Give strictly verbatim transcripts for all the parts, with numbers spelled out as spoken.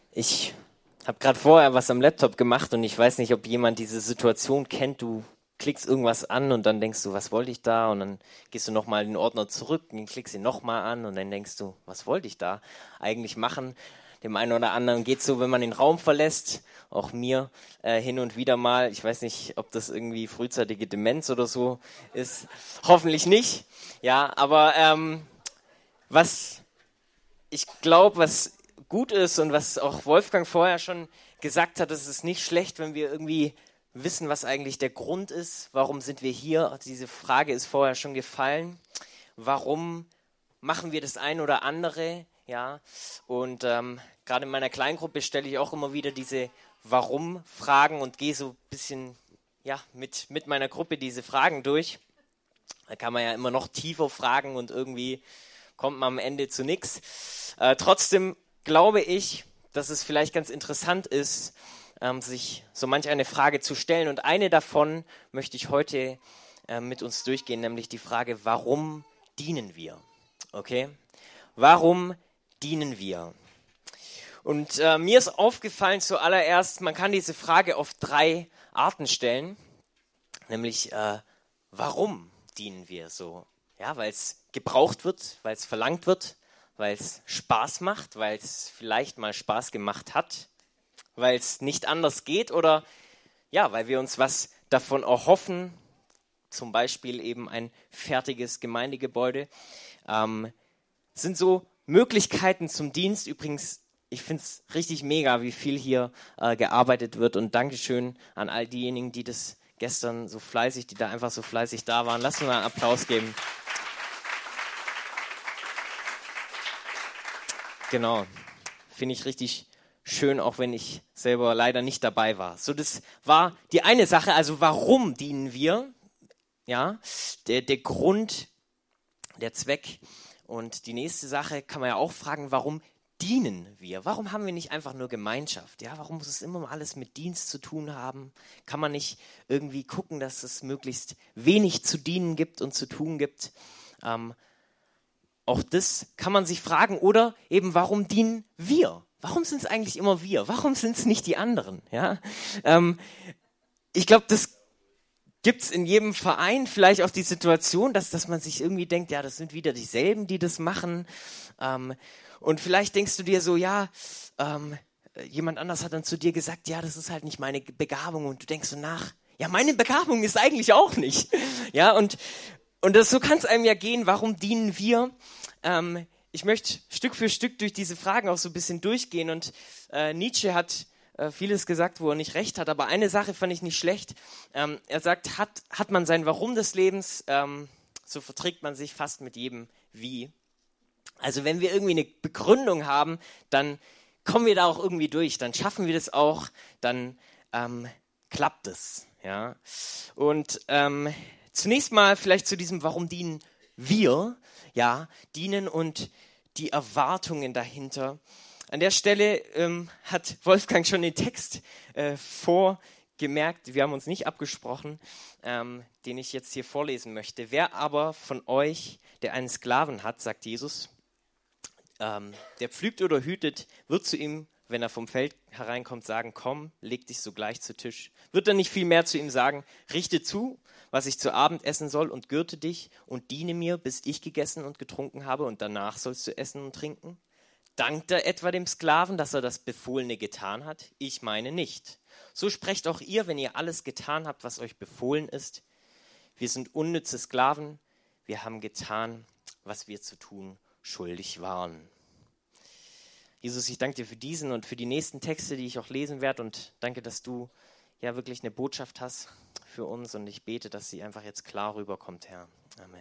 Ich habe gerade vorher was am Laptop gemacht und ich weiß nicht, ob jemand diese Situation kennt. Du klickst irgendwas an und dann denkst du, was wollte ich da? Und dann gehst du nochmal in den Ordner zurück und klickst ihn nochmal an und dann denkst du, was wollte ich da eigentlich machen? Dem einen oder anderen geht es so, wenn man den Raum verlässt, auch mir äh, hin und wieder mal. Ich weiß nicht, ob das irgendwie frühzeitige Demenz oder so ist. Hoffentlich nicht. Ja, aber ähm, was ich glaube, was gut ist und was auch Wolfgang vorher schon gesagt hat, es ist nicht schlecht, wenn wir irgendwie wissen, was eigentlich der Grund ist. Warum sind wir hier? Diese Frage ist vorher schon gefallen. Warum machen wir das ein oder andere? Ja, und ähm, gerade in meiner Kleingruppe stelle ich auch immer wieder diese Warum-Fragen und gehe so ein bisschen ja, mit, mit meiner Gruppe diese Fragen durch. Da kann man ja immer noch tiefer fragen und irgendwie kommt man am Ende zu nichts. Äh, trotzdem glaube ich, dass es vielleicht ganz interessant ist, ähm, sich so manch eine Frage zu stellen. Und eine davon möchte ich heute äh, mit uns durchgehen, nämlich die Frage, warum dienen wir? Okay? Warum dienen wir? Und äh, mir ist aufgefallen zuallererst, man kann diese Frage auf drei Arten stellen, nämlich äh, warum dienen wir so? Ja, weil es gebraucht wird, weil es verlangt wird, weil es Spaß macht, weil es vielleicht mal Spaß gemacht hat, weil es nicht anders geht oder ja, weil wir uns was davon erhoffen, zum Beispiel eben ein fertiges Gemeindegebäude. Ähm, sind so Möglichkeiten zum Dienst. Übrigens, ich finde es richtig mega, wie viel hier äh, gearbeitet wird und Dankeschön an all diejenigen, die das gestern so fleißig, die da einfach so fleißig da waren. Lass uns mal einen Applaus geben. Genau, finde ich richtig schön, auch wenn ich selber leider nicht dabei war. So, das war die eine Sache, also warum dienen wir? Ja, der, der Grund, der Zweck. Und die nächste Sache kann man ja auch fragen, warum dienen wir? Warum haben wir nicht einfach nur Gemeinschaft? Ja, warum muss es immer alles mit Dienst zu tun haben? Kann man nicht irgendwie gucken, dass es möglichst wenig zu dienen gibt und zu tun gibt? Ähm, Auch das kann man sich fragen. Oder eben, warum dienen wir? Warum sind es eigentlich immer wir? Warum sind es nicht die anderen? Ja? Ähm, ich glaube, das gibt es in jedem Verein vielleicht auch die Situation, dass, dass man sich irgendwie denkt, ja, das sind wieder dieselben, die das machen. Ähm, und vielleicht denkst du dir so, ja, ähm, jemand anders hat dann zu dir gesagt, ja, das ist halt nicht meine Begabung. Und du denkst so nach, ja, meine Begabung ist eigentlich auch nicht. Ja, und Und das, so kann es einem ja gehen, warum dienen wir? Ähm, ich möchte Stück für Stück durch diese Fragen auch so ein bisschen durchgehen. Und äh, Nietzsche hat äh, vieles gesagt, wo er nicht recht hat. Aber eine Sache fand ich nicht schlecht. Ähm, er sagt, hat, hat man sein Warum des Lebens, ähm, so verträgt man sich fast mit jedem Wie. Also wenn wir irgendwie eine Begründung haben, dann kommen wir da auch irgendwie durch. Dann schaffen wir das auch. Dann ähm, klappt es. Ja? Und ähm, Zunächst mal vielleicht zu diesem, warum dienen wir, ja, dienen und die Erwartungen dahinter. An der Stelle ähm, hat Wolfgang schon den Text äh, vorgemerkt, wir haben uns nicht abgesprochen, ähm, den ich jetzt hier vorlesen möchte. Wer aber von euch, der einen Sklaven hat, sagt Jesus, ähm, der pflügt oder hütet, wird zu ihm, wenn er vom Feld hereinkommt, sagen, komm, leg dich sogleich zu Tisch. Wird er nicht viel mehr zu ihm sagen, richte zu, was ich zu Abend essen soll und gürte dich und diene mir, bis ich gegessen und getrunken habe und danach sollst du essen und trinken? Dankt er etwa dem Sklaven, dass er das Befohlene getan hat? Ich meine nicht. So sprecht auch ihr, wenn ihr alles getan habt, was euch befohlen ist. Wir sind unnütze Sklaven, wir haben getan, was wir zu tun schuldig waren. Jesus, ich danke dir für diesen und für die nächsten Texte, die ich auch lesen werde und danke, dass du ja wirklich eine Botschaft hast für uns und ich bete, dass sie einfach jetzt klar rüberkommt, Herr. Amen.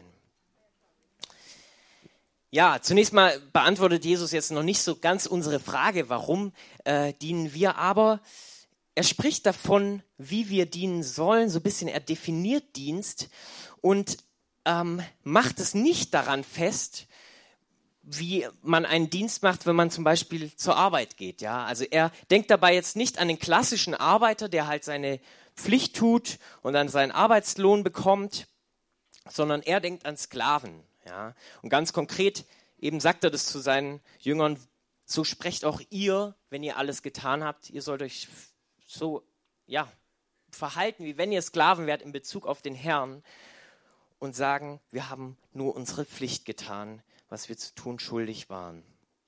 Ja, zunächst mal beantwortet Jesus jetzt noch nicht so ganz unsere Frage, warum äh, dienen wir, aber er spricht davon, wie wir dienen sollen, so ein bisschen, er definiert Dienst und ähm, macht es nicht daran fest, wie man einen Dienst macht, wenn man zum Beispiel zur Arbeit geht. Ja? Also er denkt dabei jetzt nicht an den klassischen Arbeiter, der halt seine Pflicht tut und dann seinen Arbeitslohn bekommt, sondern er denkt an Sklaven. Ja? Und ganz konkret eben sagt er das zu seinen Jüngern, so sprecht auch ihr, wenn ihr alles getan habt. Ihr sollt euch so, ja, verhalten, wie wenn ihr Sklaven wärt in Bezug auf den Herrn und sagen, wir haben nur unsere Pflicht getan, was wir zu tun schuldig waren.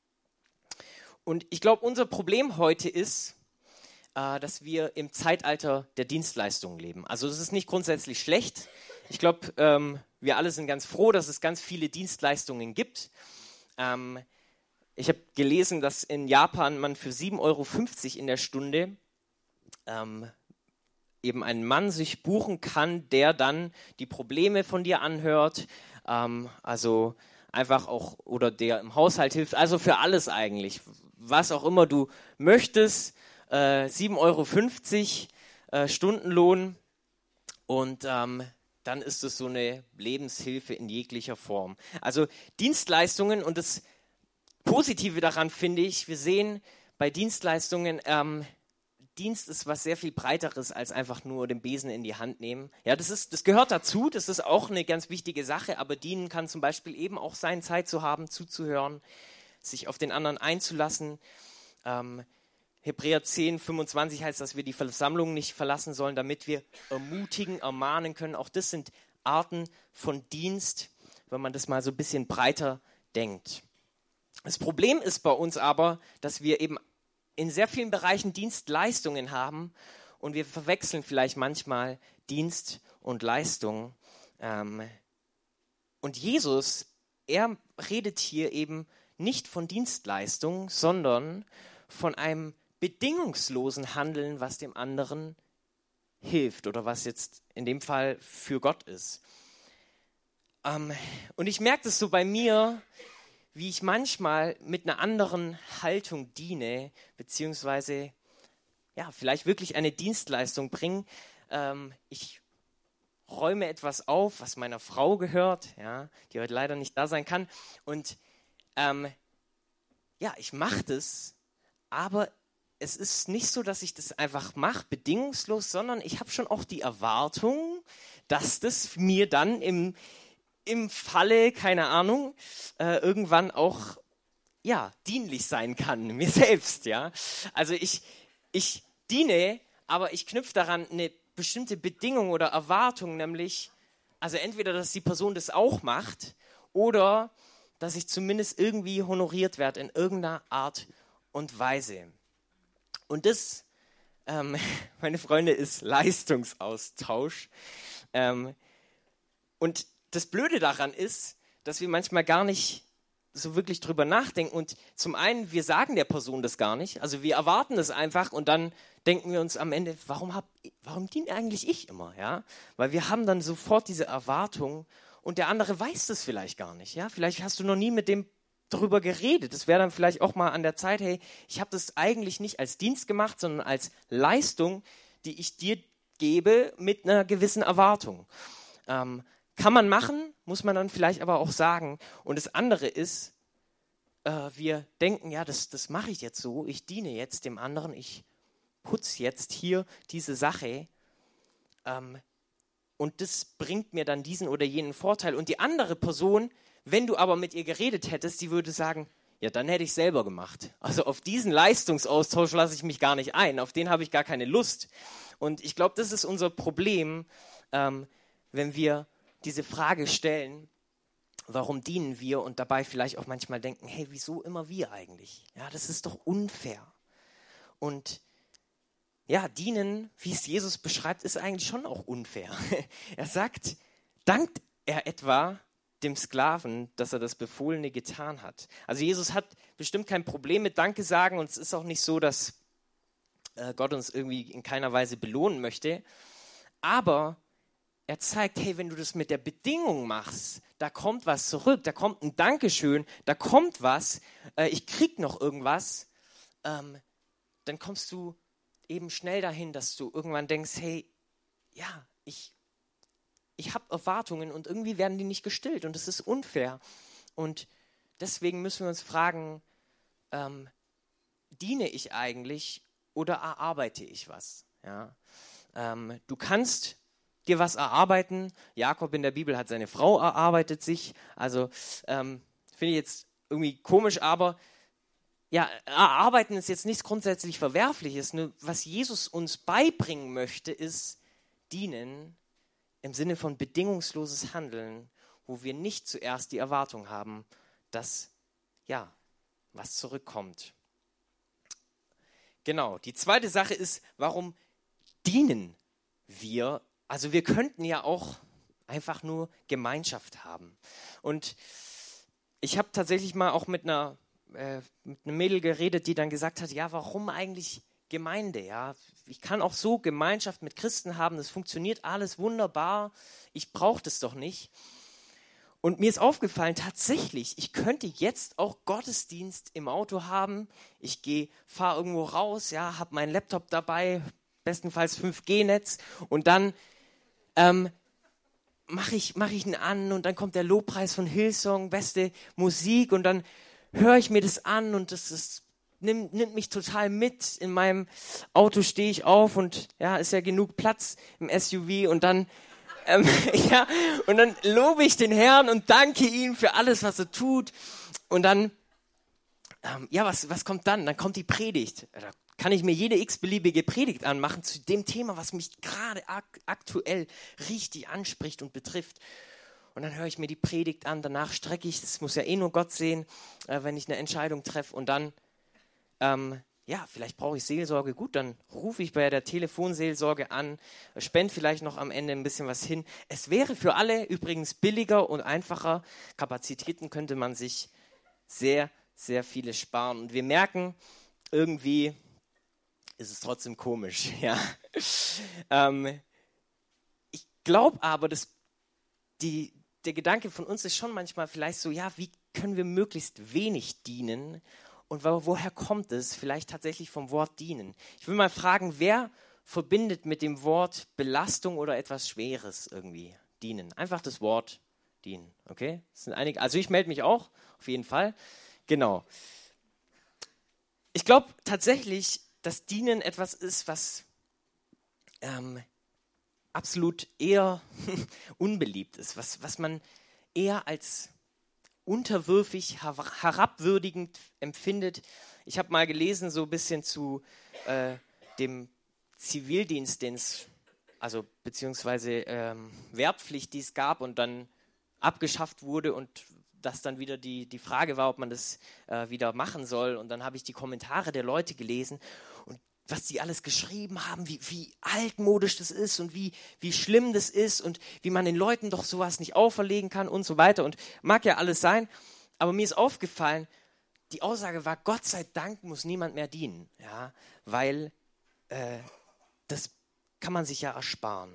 Und ich glaube, unser Problem heute ist, äh, dass wir im Zeitalter der Dienstleistungen leben. Also das ist nicht grundsätzlich schlecht. Ich glaube, ähm, wir alle sind ganz froh, dass es ganz viele Dienstleistungen gibt. Ähm, ich habe gelesen, dass in Japan man für sieben Euro fünfzig in der Stunde ähm, eben einen Mann sich buchen kann, der dann die Probleme von dir anhört, ähm, also einfach auch, oder der im Haushalt hilft, also für alles eigentlich, was auch immer du möchtest, äh, sieben Euro fünfzig äh, Stundenlohn und ähm, dann ist es so eine Lebenshilfe in jeglicher Form. Also Dienstleistungen, und das Positive daran finde ich, wir sehen bei Dienstleistungen, ähm, Dienst ist was sehr viel Breiteres als einfach nur den Besen in die Hand nehmen. Ja, das ist, das gehört dazu, das ist auch eine ganz wichtige Sache, aber dienen kann zum Beispiel eben auch sein, Zeit zu haben, zuzuhören, sich auf den anderen einzulassen. Ähm, Hebräer zehn, fünfundzwanzig heißt, dass wir die Versammlung nicht verlassen sollen, damit wir ermutigen, ermahnen können. Auch das sind Arten von Dienst, wenn man das mal so ein bisschen breiter denkt. Das Problem ist bei uns aber, dass wir eben in sehr vielen Bereichen Dienstleistungen haben und wir verwechseln vielleicht manchmal Dienst und Leistung. Ähm, und Jesus, er redet hier eben nicht von Dienstleistung, sondern von einem bedingungslosen Handeln, was dem anderen hilft oder was jetzt in dem Fall für Gott ist. Ähm, und ich merke das so bei mir, wie ich manchmal mit einer anderen Haltung diene, beziehungsweise ja, vielleicht wirklich eine Dienstleistung bringe. Ähm, ich räume etwas auf, was meiner Frau gehört, ja, die heute leider nicht da sein kann. Und ähm, ja, ich mache das, aber es ist nicht so, dass ich das einfach mache, bedingungslos, sondern ich habe schon auch die Erwartung, dass das mir dann im im Falle, keine Ahnung, äh, irgendwann auch, ja, dienlich sein kann, mir selbst, ja. Also ich, ich diene, aber ich knüpfe daran eine bestimmte Bedingung oder Erwartung, nämlich, also entweder, dass die Person das auch macht oder, dass ich zumindest irgendwie honoriert werde in irgendeiner Art und Weise. Und das, ähm, meine Freunde, ist Leistungsaustausch. Ähm, und das Blöde daran ist, dass wir manchmal gar nicht so wirklich drüber nachdenken. Und zum einen, wir sagen der Person das gar nicht. Also wir erwarten das einfach und dann denken wir uns am Ende, warum, hab, warum diene eigentlich ich immer? Ja? Weil wir haben dann sofort diese Erwartung und der andere weiß das vielleicht gar nicht. Ja? Vielleicht hast du noch nie mit dem darüber geredet. Das wäre dann vielleicht auch mal an der Zeit, hey, ich habe das eigentlich nicht als Dienst gemacht, sondern als Leistung, die ich dir gebe mit einer gewissen Erwartung. Ähm, Kann man machen, muss man dann vielleicht aber auch sagen. Und das andere ist, äh, wir denken, ja, das, das mache ich jetzt so, ich diene jetzt dem anderen, ich putze jetzt hier diese Sache ähm, und das bringt mir dann diesen oder jenen Vorteil. Und die andere Person, wenn du aber mit ihr geredet hättest, die würde sagen, ja, dann hätte ich selber gemacht. Also auf diesen Leistungsaustausch lasse ich mich gar nicht ein, auf den habe ich gar keine Lust. Und ich glaube, das ist unser Problem, ähm, wenn wir diese Frage stellen, warum dienen wir und dabei vielleicht auch manchmal denken, hey, wieso immer wir eigentlich? Ja, das ist doch unfair. Und ja, dienen, wie es Jesus beschreibt, ist eigentlich schon auch unfair. Er sagt, dankt er etwa dem Sklaven, dass er das Befohlene getan hat. Also Jesus hat bestimmt kein Problem mit Danke sagen und es ist auch nicht so, dass äh, Gott uns irgendwie in keiner Weise belohnen möchte, aber er zeigt, hey, wenn du das mit der Bedingung machst, da kommt was zurück, da kommt ein Dankeschön, da kommt was, äh, ich krieg noch irgendwas, ähm, dann kommst du eben schnell dahin, dass du irgendwann denkst, hey, ja, ich, ich habe Erwartungen und irgendwie werden die nicht gestillt und das ist unfair. Und deswegen müssen wir uns fragen, ähm, diene ich eigentlich oder erarbeite ich was? Ja? Ähm, du kannst dir was erarbeiten. Jakob in der Bibel hat seine Frau erarbeitet sich. Also ähm, finde ich jetzt irgendwie komisch, aber ja, arbeiten ist jetzt nichts grundsätzlich Verwerfliches, nur was Jesus uns beibringen möchte, ist dienen im Sinne von bedingungsloses Handeln, wo wir nicht zuerst die Erwartung haben, dass, ja, was zurückkommt. Genau, die zweite Sache ist, warum dienen wir? Also wir könnten ja auch einfach nur Gemeinschaft haben. Und ich habe tatsächlich mal auch mit einer, äh, mit einem Mädel geredet, die dann gesagt hat, ja, warum eigentlich Gemeinde? Ja, ich kann auch so Gemeinschaft mit Christen haben, das funktioniert alles wunderbar, ich brauche das doch nicht. Und mir ist aufgefallen, tatsächlich, ich könnte jetzt auch Gottesdienst im Auto haben. Ich gehe, fahre irgendwo raus, ja, habe meinen Laptop dabei, bestenfalls fünf G Netz und dann ähm, mache ich, mach ich ihn an und dann kommt der Lobpreis von Hillsong, beste Musik und dann höre ich mir das an und das ist, nimmt, nimmt mich total mit. In meinem Auto stehe ich auf und ja, ist ja genug Platz im S U V und dann Ähm, ja, und dann lobe ich den Herrn und danke ihm für alles, was er tut. Und dann, ähm, ja, was, was kommt dann? Dann kommt die Predigt. Da kann ich mir jede x-beliebige Predigt anmachen zu dem Thema, was mich gerade ak- aktuell richtig anspricht und betrifft. Und dann höre ich mir die Predigt an, danach strecke ich, das muss ja eh nur Gott sehen, äh, wenn ich eine Entscheidung treffe. Und dann, ähm, ja, vielleicht brauche ich Seelsorge, gut, dann rufe ich bei der Telefonseelsorge an, spende vielleicht noch am Ende ein bisschen was hin. Es wäre für alle übrigens billiger und einfacher. Kapazitäten könnte man sich sehr, sehr viele sparen. Und wir merken, irgendwie ist es trotzdem komisch. Ja. ähm, ich glaube aber, dass die, der Gedanke von uns ist schon manchmal vielleicht so, ja, wie können wir möglichst wenig dienen? Und woher kommt es? Vielleicht tatsächlich vom Wort dienen. Ich will mal fragen, wer verbindet mit dem Wort Belastung oder etwas Schweres irgendwie? Dienen. Einfach das Wort dienen. Okay? Das sind einige. Also ich melde mich auch, auf jeden Fall. Genau. Ich glaube tatsächlich, dass Dienen etwas ist, was ähm, absolut eher unbeliebt ist. Was, was man eher als unterwürfig, herabwürdigend empfindet. Ich habe mal gelesen, so ein bisschen zu äh, dem Zivildienst, den es, also beziehungsweise ähm, Wehrpflicht, die es gab und dann abgeschafft wurde und dass dann wieder die, die Frage war, ob man das äh, wieder machen soll. Und dann habe ich die Kommentare der Leute gelesen und was die alles geschrieben haben, wie, wie altmodisch das ist und wie, wie schlimm das ist und wie man den Leuten doch sowas nicht auferlegen kann und so weiter. Und mag ja alles sein, aber mir ist aufgefallen, die Aussage war, Gott sei Dank muss niemand mehr dienen, ja, weil äh, das kann man sich ja ersparen.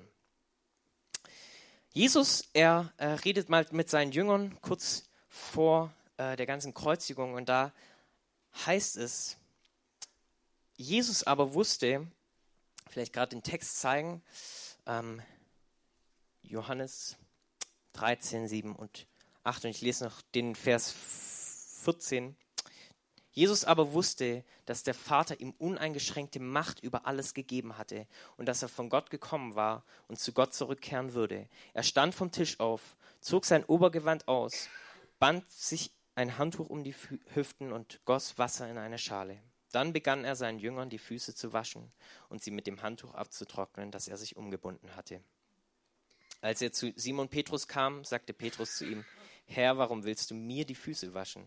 Jesus, er äh, redet mal mit seinen Jüngern kurz vor äh, der ganzen Kreuzigung und da heißt es, Jesus aber wusste, vielleicht gerade den Text zeigen, ähm, Johannes dreizehn, sieben und acht, und ich lese noch den Vers vierzehn. Jesus aber wusste, dass der Vater ihm uneingeschränkte Macht über alles gegeben hatte und dass er von Gott gekommen war und zu Gott zurückkehren würde. Er stand vom Tisch auf, zog sein Obergewand aus, band sich ein Handtuch um die Hüften und goss Wasser in eine Schale. Dann begann er seinen Jüngern die Füße zu waschen und sie mit dem Handtuch abzutrocknen, das er sich umgebunden hatte. Als er zu Simon Petrus kam, sagte Petrus zu ihm, Herr, warum willst du mir die Füße waschen?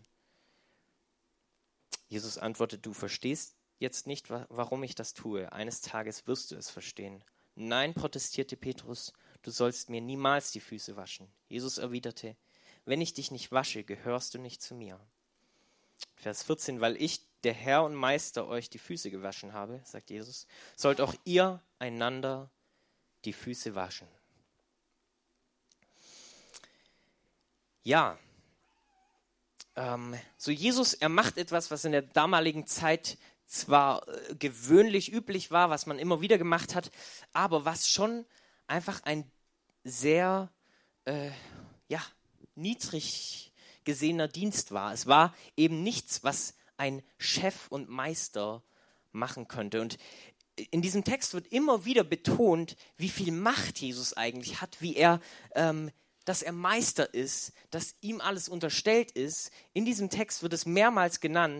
Jesus antwortete, du verstehst jetzt nicht, warum ich das tue. Eines Tages wirst du es verstehen. Nein, protestierte Petrus, du sollst mir niemals die Füße waschen. Jesus erwiderte, wenn ich dich nicht wasche, gehörst du nicht zu mir. Vers vierzehn, weil ich, der Herr und Meister, euch die Füße gewaschen habe, sagt Jesus, sollt auch ihr einander die Füße waschen. Ja, ähm, so Jesus, er macht etwas, was in der damaligen Zeit zwar äh, gewöhnlich üblich war, was man immer wieder gemacht hat, aber was schon einfach ein sehr äh, ja, niedrig gesehener Dienst war. Es war eben nichts, was ein Chef und Meister machen könnte. Und in diesem Text wird immer wieder betont, wie viel Macht Jesus eigentlich hat, wie er, ähm, dass er Meister ist, dass ihm alles unterstellt ist. In diesem Text wird es mehrmals genannt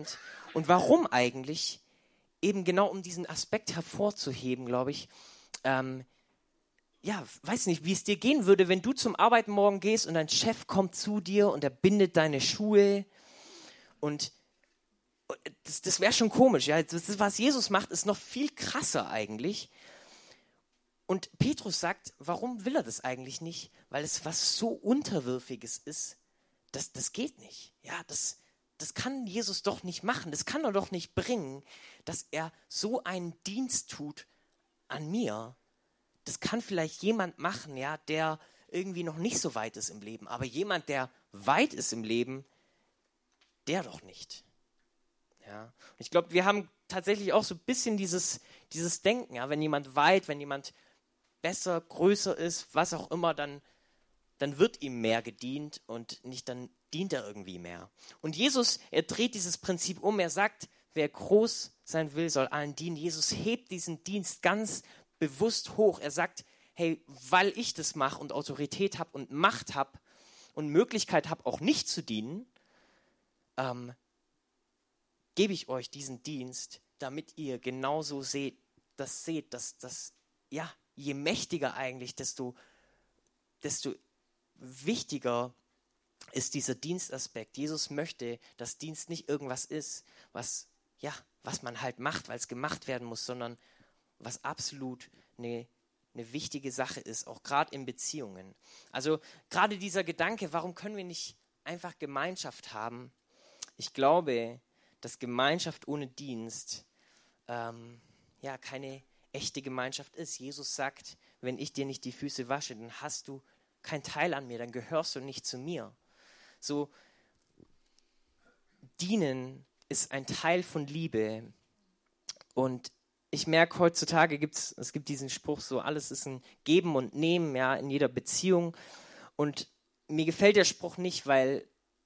Und warum eigentlich? Eben genau um diesen Aspekt hervorzuheben, glaube ich. Ähm, ja, weiß nicht, wie es dir gehen würde, wenn du zum Arbeiten morgen gehst und dein Chef kommt zu dir und er bindet deine Schuhe und das, das wäre schon komisch. Ja? Das, was Jesus macht, ist noch viel krasser eigentlich. Und Petrus sagt, warum will er das eigentlich nicht? Weil es was so Unterwürfiges ist, das, das geht nicht. Ja, das, das kann Jesus doch nicht machen. Das kann er doch nicht bringen, dass er so einen Dienst tut an mir. Das kann vielleicht jemand machen, ja, der irgendwie noch nicht so weit ist im Leben. Aber jemand, der weit ist im Leben, der doch nicht. Ja. Und ich glaube, wir haben tatsächlich auch so ein bisschen dieses, dieses Denken. Ja, wenn jemand weit, wenn jemand besser, größer ist, was auch immer, dann, dann wird ihm mehr gedient und nicht dann dient er irgendwie mehr. Und Jesus, er dreht dieses Prinzip um. Er sagt, wer groß sein will, soll allen dienen. Jesus hebt diesen Dienst ganz bewusst hoch. Er sagt, hey, weil ich das mache und Autorität habe und Macht habe und Möglichkeit habe, auch nicht zu dienen, ähm, gebe ich euch diesen Dienst, damit ihr genauso seht, das seht, dass das, ja, je mächtiger eigentlich, desto, desto wichtiger ist dieser Dienstaspekt. Jesus möchte, dass Dienst nicht irgendwas ist, was, ja, was man halt macht, weil es gemacht werden muss, sondern was absolut eine, eine wichtige Sache ist, auch gerade in Beziehungen. Also gerade dieser Gedanke, warum können wir nicht einfach Gemeinschaft haben? Ich glaube, dass Gemeinschaft ohne Dienst ähm, ja keine echte Gemeinschaft ist. Jesus sagt, wenn ich dir nicht die Füße wasche, dann hast du keinen Teil an mir, dann gehörst du nicht zu mir. So, dienen ist ein Teil von Liebe. Und ich merke, heutzutage gibt's, es gibt diesen Spruch so, alles ist ein Geben und Nehmen, ja, in jeder Beziehung. Und mir gefällt der Spruch nicht, weil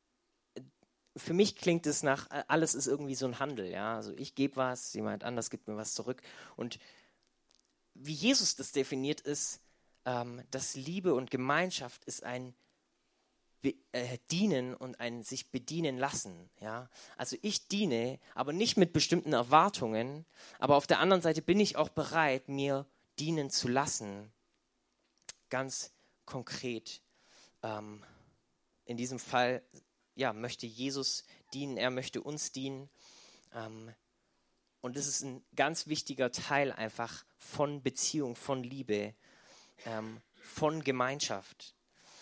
für mich klingt es nach, alles ist irgendwie so ein Handel, ja. Also ich gebe was, jemand anders gibt mir was zurück. Und wie Jesus das definiert ist, ähm, dass Liebe und Gemeinschaft ist ein Be- äh, Dienen und ein sich bedienen lassen. Ja? Also ich diene, aber nicht mit bestimmten Erwartungen, aber auf der anderen Seite bin ich auch bereit, mir dienen zu lassen. Ganz konkret. Ähm, in diesem Fall ja, möchte Jesus dienen, er möchte uns dienen. Ähm, und das ist ein ganz wichtiger Teil einfach von Beziehung, von Liebe, ähm, von Gemeinschaft.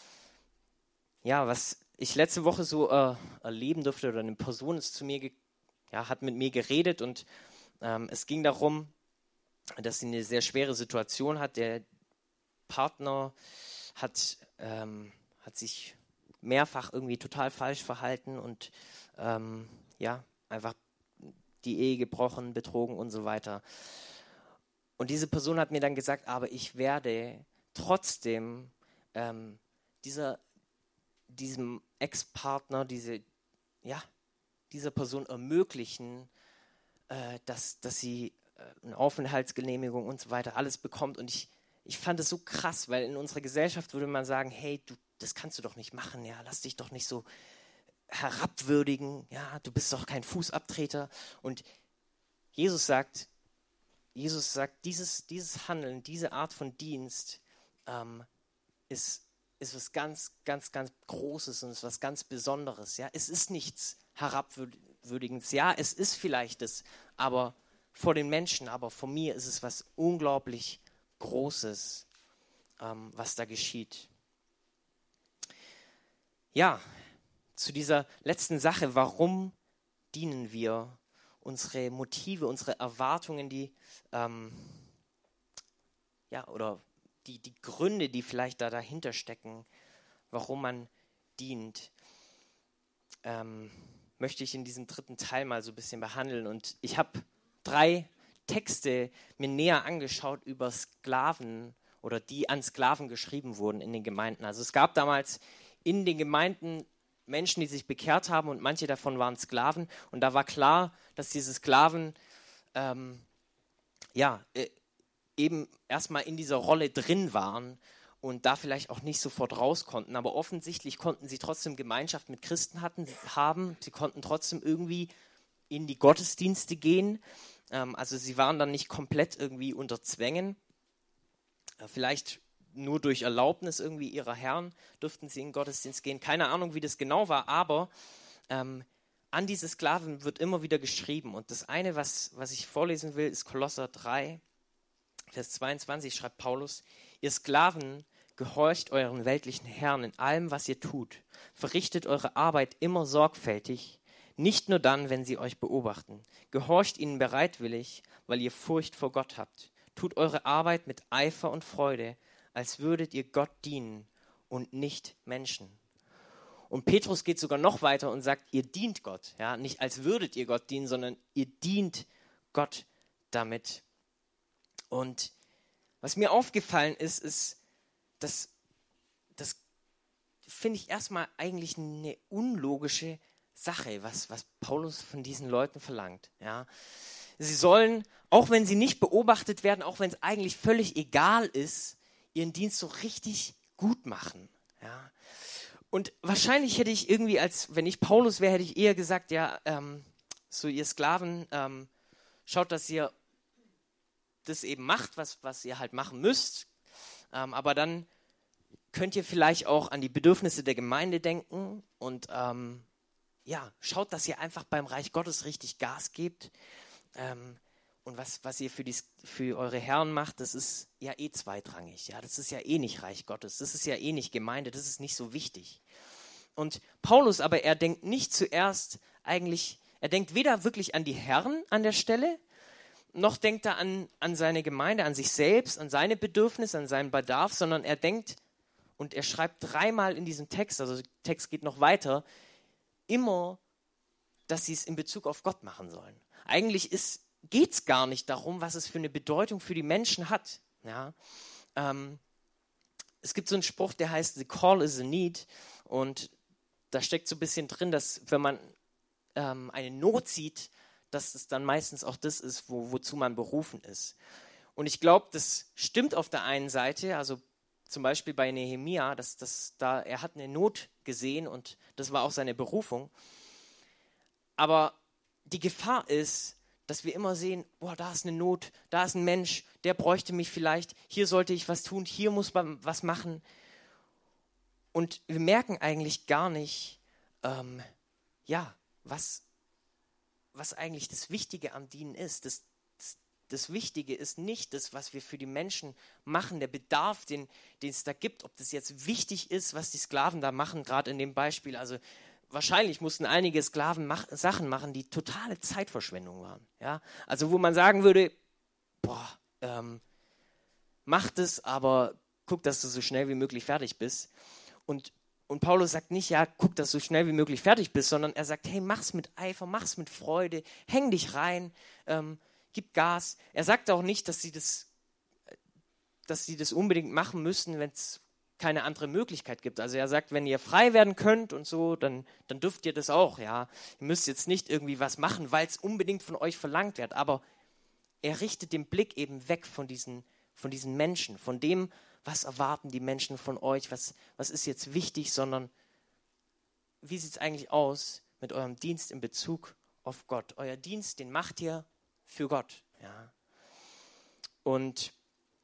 Ja, was ich letzte Woche so äh, erleben durfte, oder eine Person ist zu mir, ge- ja, hat mit mir geredet und ähm, es ging darum, dass sie eine sehr schwere Situation hat. Der Partner hat, ähm, hat sich mehrfach irgendwie total falsch verhalten und ähm, ja, einfach die Ehe gebrochen, betrogen und so weiter. Und diese Person hat mir dann gesagt, aber ich werde trotzdem ähm, dieser diesem Ex-Partner, diese, ja, dieser Person ermöglichen, äh, dass, dass sie äh, eine Aufenthaltsgenehmigung und so weiter alles bekommt. Und ich, ich fand es so krass, weil in unserer Gesellschaft würde man sagen, hey, du, das kannst du doch nicht machen, ja, lass dich doch nicht so herabwürdigen, ja, du bist doch kein Fußabtreter. Und Jesus sagt, Jesus sagt, dieses, dieses Handeln, diese Art von Dienst ähm, ist ist was ganz, ganz, ganz Großes und ist was ganz Besonderes. Ja? Es ist nichts Herabwürdigendes. Ja, es ist vielleicht das, aber vor den Menschen, aber vor mir ist es was unglaublich Großes, ähm, was da geschieht. Ja, zu dieser letzten Sache, warum dienen wir? Unsere Motive, unsere Erwartungen, die, ähm, ja, oder Die, die Gründe, die vielleicht da dahinter stecken, warum man dient, ähm, möchte ich in diesem dritten Teil mal so ein bisschen behandeln. Und ich habe drei Texte mir näher angeschaut über Sklaven oder die an Sklaven geschrieben wurden in den Gemeinden. Also es gab damals in den Gemeinden Menschen, die sich bekehrt haben und manche davon waren Sklaven. Und da war klar, dass diese Sklaven ähm, ja, äh, eben erstmal in dieser Rolle drin waren und da vielleicht auch nicht sofort raus konnten. Aber offensichtlich konnten sie trotzdem Gemeinschaft mit Christen hatten, haben. Sie konnten trotzdem irgendwie in die Gottesdienste gehen. Ähm, also sie waren dann nicht komplett irgendwie unter Zwängen. Äh, vielleicht nur durch Erlaubnis irgendwie ihrer Herren durften sie in den Gottesdienst gehen. Keine Ahnung, wie das genau war, aber ähm, an diese Sklaven wird immer wieder geschrieben. Und das eine, was, was ich vorlesen will, ist Kolosser drei, Vers zweiundzwanzig, schreibt Paulus: Ihr Sklaven, gehorcht euren weltlichen Herren in allem, was ihr tut. Verrichtet eure Arbeit immer sorgfältig, nicht nur dann, wenn sie euch beobachten. Gehorcht ihnen bereitwillig, weil ihr Furcht vor Gott habt. Tut eure Arbeit mit Eifer und Freude, als würdet ihr Gott dienen und nicht Menschen. Und Petrus geht sogar noch weiter und sagt, ihr dient Gott. Ja, nicht als würdet ihr Gott dienen, sondern ihr dient Gott damit. Und was mir aufgefallen ist, ist, dass das finde ich erstmal eigentlich eine unlogische Sache, was, was Paulus von diesen Leuten verlangt. Ja. Sie sollen, auch wenn sie nicht beobachtet werden, auch wenn es eigentlich völlig egal ist, ihren Dienst so richtig gut machen. Ja. Und wahrscheinlich hätte ich irgendwie, als wenn ich Paulus wäre, hätte ich eher gesagt, ja, ähm, so ihr Sklaven, ähm, schaut, dass ihr das eben macht, was, was ihr halt machen müsst. Ähm, aber dann könnt ihr vielleicht auch an die Bedürfnisse der Gemeinde denken und ähm, ja, schaut, dass ihr einfach beim Reich Gottes richtig Gas gebt. Ähm, und was, was ihr für, die, für eure Herren macht, das ist ja eh zweitrangig. Ja, das ist ja eh nicht Reich Gottes, das ist ja eh nicht Gemeinde, das ist nicht so wichtig. Und Paulus aber, er denkt nicht zuerst eigentlich, er denkt weder wirklich an die Herren an der Stelle, noch denkt er an, an seine Gemeinde, an sich selbst, an seine Bedürfnisse, an seinen Bedarf, sondern er denkt, und er schreibt dreimal in diesem Text, also der Text geht noch weiter, immer, dass sie es in Bezug auf Gott machen sollen. Eigentlich geht es gar nicht darum, was es für eine Bedeutung für die Menschen hat. Ja? Ähm, es gibt so einen Spruch, der heißt, the call is a need, und da steckt so ein bisschen drin, dass wenn man ähm, eine Not sieht, dass es dann meistens auch das ist, wo, wozu man berufen ist. Und ich glaube, das stimmt auf der einen Seite, also zum Beispiel bei Nehemia, dass, dass da, er hat eine Not gesehen und das war auch seine Berufung. Aber die Gefahr ist, dass wir immer sehen, boah, da ist eine Not, da ist ein Mensch, der bräuchte mich vielleicht, hier sollte ich was tun, hier muss man was machen. Und wir merken eigentlich gar nicht, ähm, ja, was, was eigentlich das Wichtige am Dienen ist. Das, das, das Wichtige ist nicht das, was wir für die Menschen machen, der Bedarf, den, den es da gibt, ob das jetzt wichtig ist, was die Sklaven da machen, gerade in dem Beispiel. Also wahrscheinlich mussten einige Sklaven mach, Sachen machen, die totale Zeitverschwendung waren. Ja? Also wo man sagen würde, boah, ähm, mach das, aber guck, dass du so schnell wie möglich fertig bist. Und Und Paulus sagt nicht, ja, guck, dass du so schnell wie möglich fertig bist, sondern er sagt, hey, mach's mit Eifer, mach's mit Freude, häng dich rein, ähm, gib Gas. Er sagt auch nicht, dass sie das, dass sie das unbedingt machen müssen, wenn es keine andere Möglichkeit gibt. Also er sagt, wenn ihr frei werden könnt und so, dann, dann dürft ihr das auch, ja. Ihr müsst jetzt nicht irgendwie was machen, weil es unbedingt von euch verlangt wird, aber er richtet den Blick eben weg von diesen, von diesen Menschen, von dem, was erwarten die Menschen von euch, was, was ist jetzt wichtig, sondern wie sieht es eigentlich aus mit eurem Dienst in Bezug auf Gott? Euer Dienst, den macht ihr für Gott. Ja. Und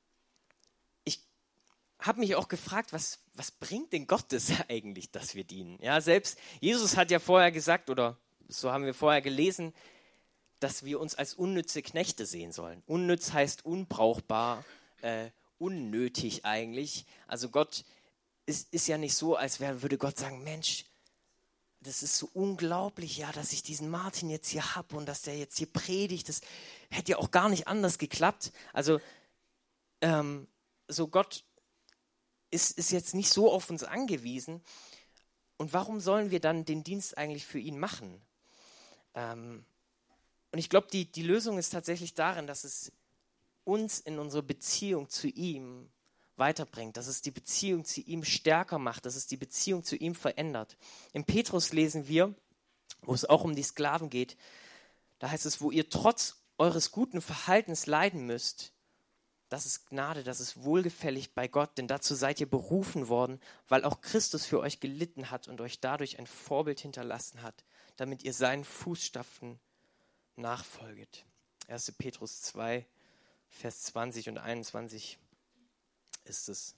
ich habe mich auch gefragt, was, was bringt denn Gott das eigentlich, dass wir dienen? Ja, selbst Jesus hat ja vorher gesagt, oder so haben wir vorher gelesen, dass wir uns als unnütze Knechte sehen sollen. Unnütz heißt unbrauchbar, äh, unnötig eigentlich. Also Gott ist, ist ja nicht so, als wär, würde Gott sagen, Mensch, das ist so unglaublich, ja, dass ich diesen Martin jetzt hier habe und dass der jetzt hier predigt. Das hätte ja auch gar nicht anders geklappt. Also ähm, so Gott ist, ist jetzt nicht so auf uns angewiesen. Und warum sollen wir dann den Dienst eigentlich für ihn machen? Ähm, und ich glaube, die, die Lösung ist tatsächlich darin, dass es uns in unserer Beziehung zu ihm weiterbringt, dass es die Beziehung zu ihm stärker macht, dass es die Beziehung zu ihm verändert. In Petrus lesen wir, wo es auch um die Sklaven geht, da heißt es, wo ihr trotz eures guten Verhaltens leiden müsst, das ist Gnade, das ist wohlgefällig bei Gott, denn dazu seid ihr berufen worden, weil auch Christus für euch gelitten hat und euch dadurch ein Vorbild hinterlassen hat, damit ihr seinen Fußstapfen nachfolget. erster Petrus zwei, Vers zwanzig und einundzwanzig ist es.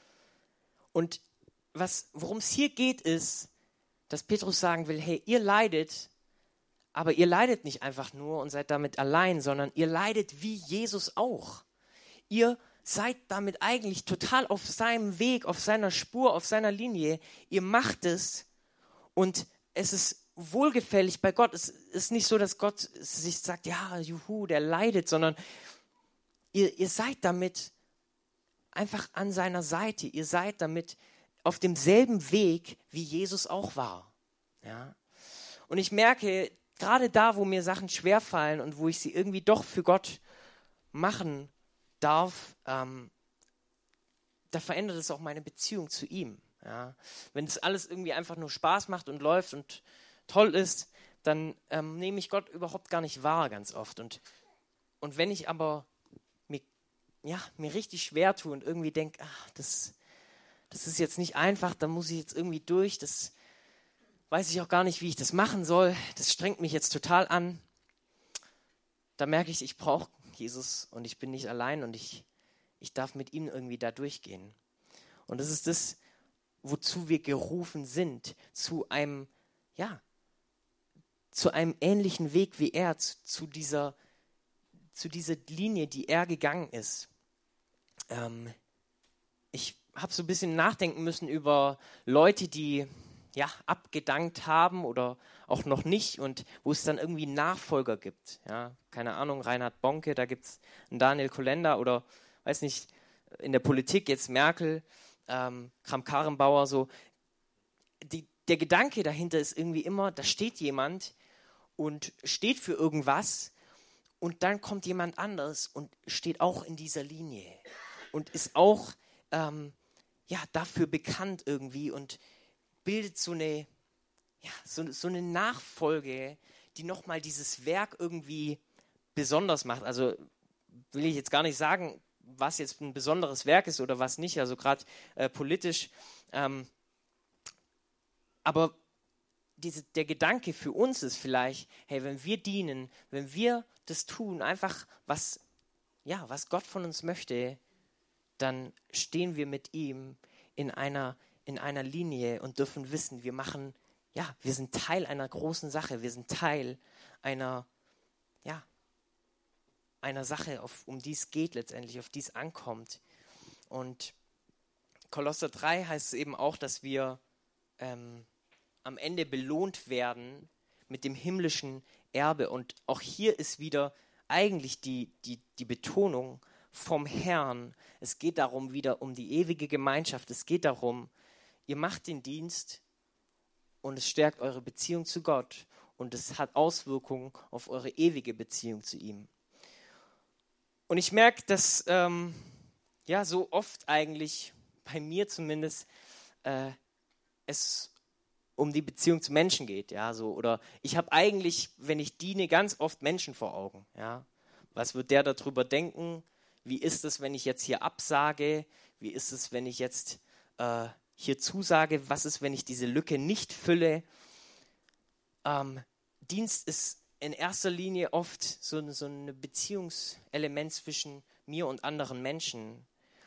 Und was, worum es hier geht, ist, dass Petrus sagen will, hey, ihr leidet, aber ihr leidet nicht einfach nur und seid damit allein, sondern ihr leidet wie Jesus auch. Ihr seid damit eigentlich total auf seinem Weg, auf seiner Spur, auf seiner Linie. Ihr macht es und es ist wohlgefällig bei Gott. Es ist nicht so, dass Gott sich sagt, ja, juhu, der leidet, sondern ihr, ihr seid damit einfach an seiner Seite. Ihr seid damit auf demselben Weg, wie Jesus auch war. Ja? Und ich merke, gerade da, wo mir Sachen schwerfallen und wo ich sie irgendwie doch für Gott machen darf, ähm, da verändert es auch meine Beziehung zu ihm. Ja? Wenn das alles irgendwie einfach nur Spaß macht und läuft und toll ist, dann ähm, nehme ich Gott überhaupt gar nicht wahr ganz oft. Und, und wenn ich aber mir, ja, mir richtig schwer tue und irgendwie denke, ach, das, das ist jetzt nicht einfach, da muss ich jetzt irgendwie durch, das weiß ich auch gar nicht, wie ich das machen soll, das strengt mich jetzt total an, da merke ich, ich brauche Jesus und ich bin nicht allein und ich, ich darf mit ihm irgendwie da durchgehen. Und das ist das, wozu wir gerufen sind, zu einem, ja, zu einem ähnlichen Weg wie er, zu, zu, dieser, zu dieser Linie, die er gegangen ist. Ähm, ich habe so ein bisschen nachdenken müssen über Leute, die ja, abgedankt haben oder auch noch nicht und wo es dann irgendwie Nachfolger gibt. Ja, keine Ahnung, Reinhard Bonke, da gibt es einen Daniel Kolender oder, weiß nicht, in der Politik jetzt Merkel, ähm, Kramp-Karrenbauer, so. Die, der Gedanke dahinter ist irgendwie immer, da steht jemand und steht für irgendwas und dann kommt jemand anderes und steht auch in dieser Linie und ist auch ähm, ja, dafür bekannt irgendwie und bildet so eine, ja, so, so eine Nachfolge, die nochmal dieses Werk irgendwie besonders macht. Also will ich jetzt gar nicht sagen, was jetzt ein besonderes Werk ist oder was nicht, also gerade äh, politisch. Ähm, aber diese, der Gedanke für uns ist vielleicht, hey, wenn wir dienen, wenn wir das tun, einfach was, ja, was Gott von uns möchte, dann stehen wir mit ihm in einer in einer Linie und dürfen wissen, wir machen, ja, wir sind Teil einer großen Sache, wir sind Teil einer, ja, einer Sache, auf, um die es geht letztendlich, auf die es ankommt. Und Kolosser drei heißt es eben auch, dass wir ähm, am Ende belohnt werden mit dem himmlischen Erbe. Und auch hier ist wieder eigentlich die, die, die Betonung vom Herrn. Es geht darum wieder um die ewige Gemeinschaft. Es geht darum, ihr macht den Dienst und es stärkt eure Beziehung zu Gott und es hat Auswirkungen auf eure ewige Beziehung zu ihm. Und ich merke, dass ähm, ja so oft eigentlich, bei mir zumindest, äh, es um die Beziehung zu Menschen geht. Ja, so, oder ich habe eigentlich, wenn ich diene, ganz oft Menschen vor Augen. Ja. Was wird der darüber denken? Wie ist es, wenn ich jetzt hier absage? Wie ist es, wenn ich jetzt äh, hier zusage, was ist, wenn ich diese Lücke nicht fülle? Ähm, Dienst ist in erster Linie oft so, so ein Beziehungselement zwischen mir und anderen Menschen.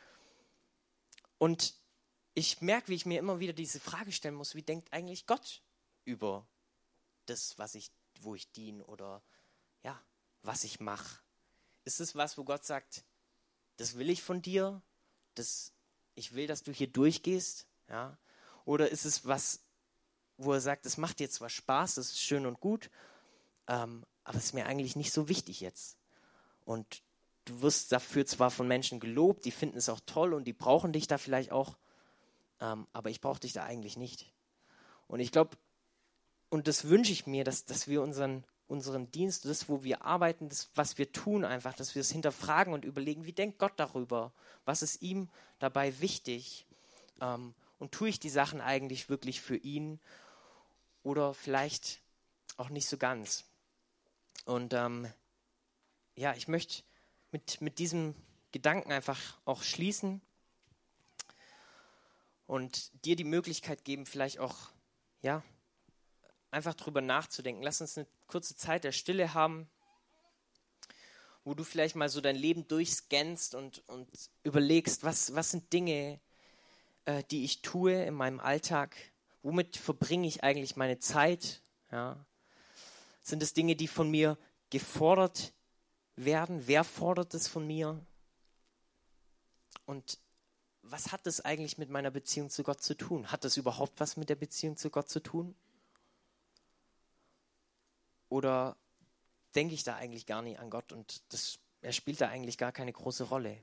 Und ich merke, wie ich mir immer wieder diese Frage stellen muss, wie denkt eigentlich Gott über das, was ich, wo ich diene oder ja, was ich mache? Ist es was, wo Gott sagt, das will ich von dir, das, ich will, dass du hier durchgehst? Ja? Oder ist es was, wo er sagt, es macht dir zwar Spaß, das ist schön und gut, ähm, aber es ist mir eigentlich nicht so wichtig jetzt. Und du wirst dafür zwar von Menschen gelobt, die finden es auch toll und die brauchen dich da vielleicht auch, ähm, aber ich brauche dich da eigentlich nicht. Und ich glaube, und das wünsche ich mir, dass, dass wir unseren, unseren Dienst, das, wo wir arbeiten, das, was wir tun einfach, dass wir es hinterfragen und überlegen, wie denkt Gott darüber? Was ist ihm dabei wichtig? Ähm, und tue ich die Sachen eigentlich wirklich für ihn oder vielleicht auch nicht so ganz? Und ähm, ja, ich möchte mit, mit diesem Gedanken einfach auch schließen und dir die Möglichkeit geben, vielleicht auch, ja, einfach drüber nachzudenken. Lass uns eine kurze Zeit der Stille haben. wo du vielleicht mal so dein Leben durchscannst und, und überlegst, was, was sind Dinge, äh, die ich tue in meinem Alltag? Womit verbringe ich eigentlich meine Zeit? Ja? Sind es Dinge, die von mir gefordert werden? Wer fordert es von mir? Und was hat das eigentlich mit meiner Beziehung zu Gott zu tun? Hat das überhaupt was mit der Beziehung zu Gott zu tun? Oder denke ich da eigentlich gar nicht an Gott und das, er spielt da eigentlich gar keine große Rolle?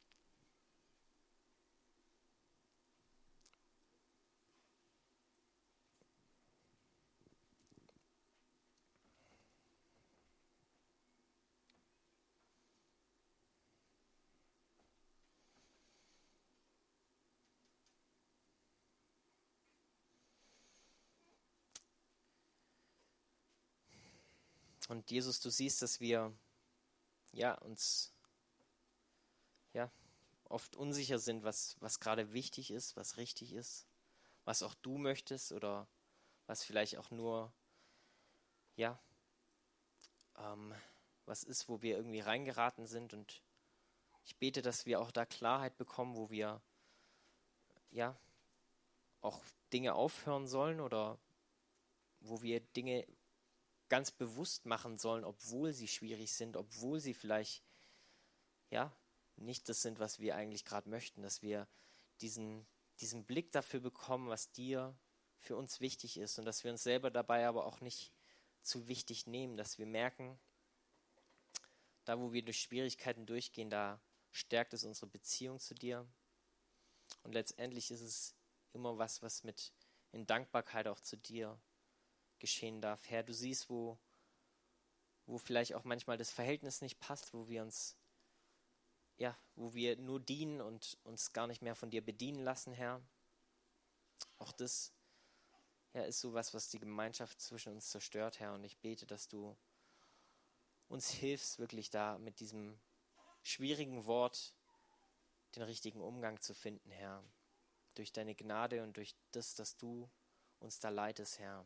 Und Jesus, du siehst, dass wir ja, uns ja, oft unsicher sind, was, was gerade wichtig ist, was richtig ist, was auch du möchtest oder was vielleicht auch nur, ja, ähm, was ist, wo wir irgendwie reingeraten sind. Und ich bete, dass wir auch da Klarheit bekommen, wo wir, ja, auch Dinge aufhören sollen oder wo wir Dinge ganz bewusst machen sollen, obwohl sie schwierig sind, obwohl sie vielleicht, ja, nicht das sind, was wir eigentlich gerade möchten, dass wir diesen, diesen Blick dafür bekommen, was dir für uns wichtig ist und dass wir uns selber dabei aber auch nicht zu wichtig nehmen, dass wir merken, da wo wir durch Schwierigkeiten durchgehen, da stärkt es unsere Beziehung zu dir und letztendlich ist es immer was, was mit in Dankbarkeit auch zu dir geschehen darf. Herr, du siehst, wo, wo vielleicht auch manchmal das Verhältnis nicht passt, wo wir uns ja, wo wir nur dienen und uns gar nicht mehr von dir bedienen lassen, Herr. Auch das, Herr, ist sowas, was die Gemeinschaft zwischen uns zerstört, Herr. Und ich bete, dass du uns hilfst, wirklich da mit diesem schwierigen Wort den richtigen Umgang zu finden, Herr. Durch deine Gnade und durch das, dass du uns da leitest, Herr.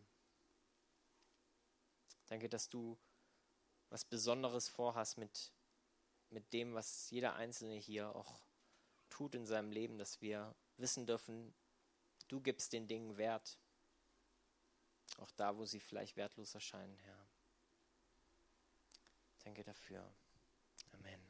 Danke, dass du was Besonderes vorhast mit mit dem, was jeder Einzelne hier auch tut in seinem Leben, dass wir wissen dürfen, du gibst den Dingen Wert, auch da, wo sie vielleicht wertlos erscheinen, Herr. Danke dafür. Amen.